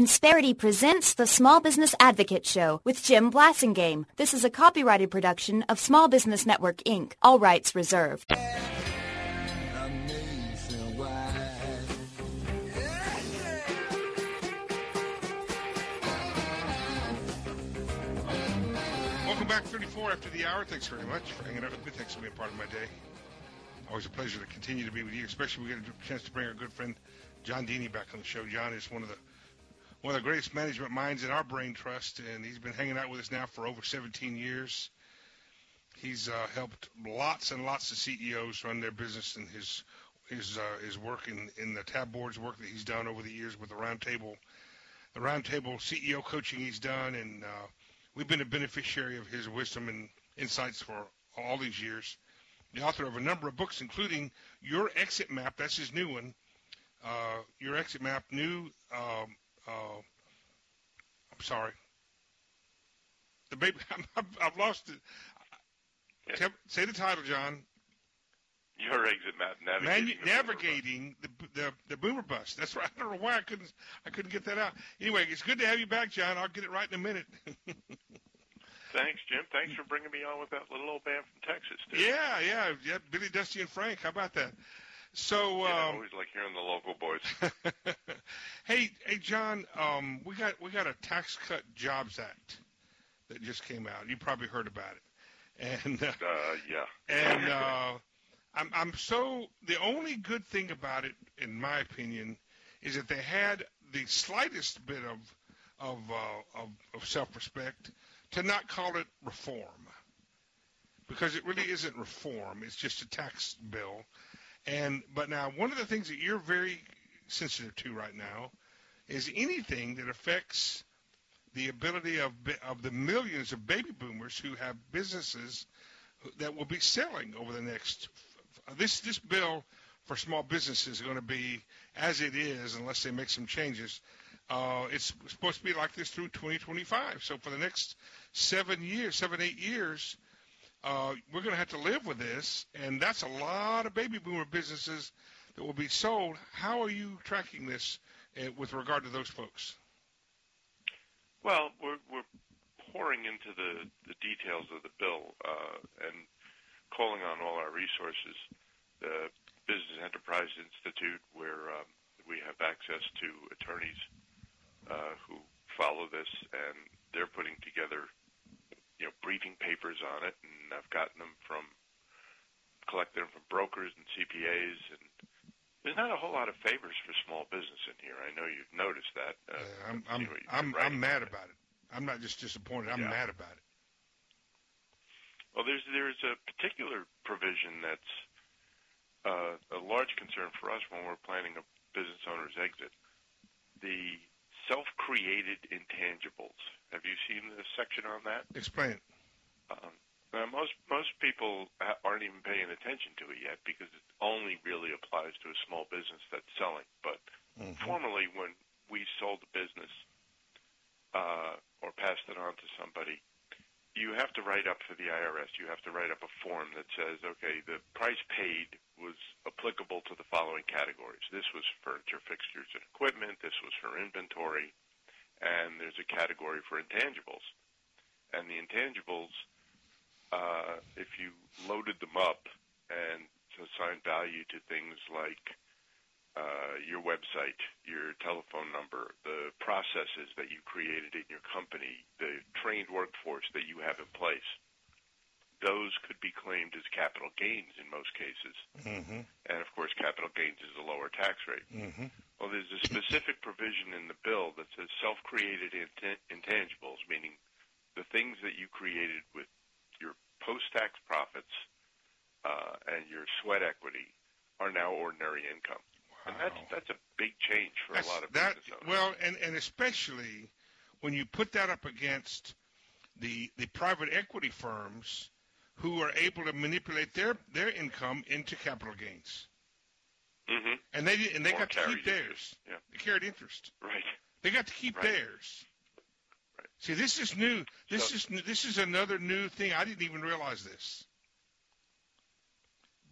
Insperity presents the Small Business Advocate Show with Jim Blasingame. This is a copyrighted production of Small Business Network, Inc. All rights reserved. Welcome back, 34 after the hour. Thanks very much for hanging out with me. Thanks for being part of my day. Always a pleasure to continue to be with you, especially when we get a chance to bring our good friend John Deeney back on the show. John is one of the greatest management minds in our brain trust, and he's been hanging out with us now for over 17 years. He's helped lots and lots of CEOs run their business, and his work in the tab boards work that he's done over the years with the roundtable CEO coaching he's done, and we've been a beneficiary of his wisdom and insights for all these years. The author of a number of books, including Your Exit Map. That's his new one. Your Exit Map, I'm sorry. The baby, I've lost it. Say the title, John. Your Exit Map, navigating the boomer bust. That's right. I don't know why I couldn't get that out. Anyway, it's good to have you back, John. I'll get it right in a minute. Thanks, Jim. Thanks for bringing me on with that little old band from Texas, too. Yeah. Billy, Dusty, and Frank. How about that? So I always like hearing the local boys. Hey, John. We got a Tax Cut Jobs Act that just came out. You probably heard about it. And yeah. And the only good thing about it, in my opinion, is that they had the slightest bit of self-respect to not call it reform, because it really isn't reform. It's just a tax bill. But now, one of the things that you're very sensitive to right now is anything that affects the ability of the millions of baby boomers who have businesses that will be selling over the next. This bill for small businesses is going to be as it is unless they make some changes. It's supposed to be like this through 2025. So for the next 8 years, we're going to have to live with this, and that's a lot of baby boomer businesses that will be sold. How are you tracking this with regard to those folks? Well, we're pouring into the details of the bill and calling on all our resources. The Business Enterprise Institute, where we have access to attorneys who follow this, and they're putting together briefing papers on it, and I've collected them from brokers and CPAs, and there's not a whole lot of favors for small business in here. I know you've noticed that. I'm mad about it. I'm not just disappointed. I'm mad about it. Well, there's a particular provision that's a large concern for us when we're planning a business owner's exit. The self-created intangibles. Have you seen the section on that? Explain it. Most people aren't even paying attention to it yet because it only really applies to a small business that's selling. But formerly, when we sold the business or passed it on to somebody, you have to write up for the IRS. You have to write up a form that says, okay, the price paid was applicable to the following categories. This was furniture, fixtures, and equipment. This was for inventory. And there's a category for intangibles. And the intangibles, if you loaded them up and assigned value to things like your website, your telephone number, the processes that you created in your company, the trained workforce that you have in place, those could be claimed as capital gains in most cases. And, of course, capital gains is a lower tax rate. Well, there's a specific provision in the bill that says self-created intangibles, meaning the things that you created with your post-tax profits and your sweat equity are now ordinary income. And that's a big change for a lot of business owners. Well, and especially when you put that up against the private equity firms who are able to manipulate their income into capital gains. And they got to keep theirs. Yeah. They carried interest. Right. They got to keep theirs. Right. See, this is new. This is another new thing. I didn't even realize this.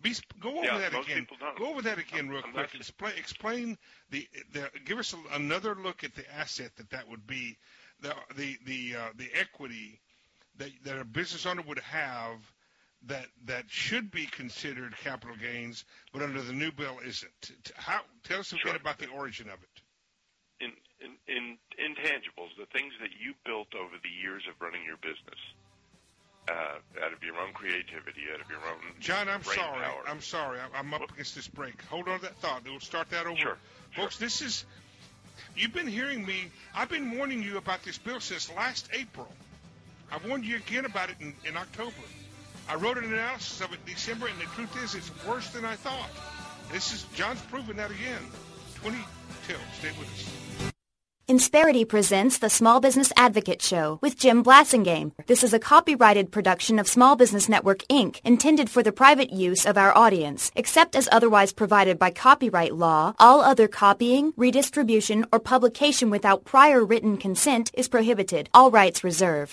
Go over that most again. people don't. Go over that again real I'm quick. Explain give us another look at the asset that would be the equity that a business owner would have that should be considered capital gains, but under the new bill isn't. Tell us again about the origin of it. In intangibles, the things that you built over the years of running your business, out of your own creativity, out of your own John, I'm brain sorry. power. I'm sorry. I'm up against this break. Hold on to that thought. We'll start that over. Sure. Folks, you've been hearing me. I've been warning you about this bill since last April. I warned you again about it in October. I wrote an analysis of it in December, and the truth is it's worse than I thought. John's proving that again. 20 till. Stay with us. Insperity presents the Small Business Advocate Show with Jim Blasingame. This is a copyrighted production of Small Business Network, Inc., intended for the private use of our audience. Except as otherwise provided by copyright law, all other copying, redistribution, or publication without prior written consent is prohibited. All rights reserved.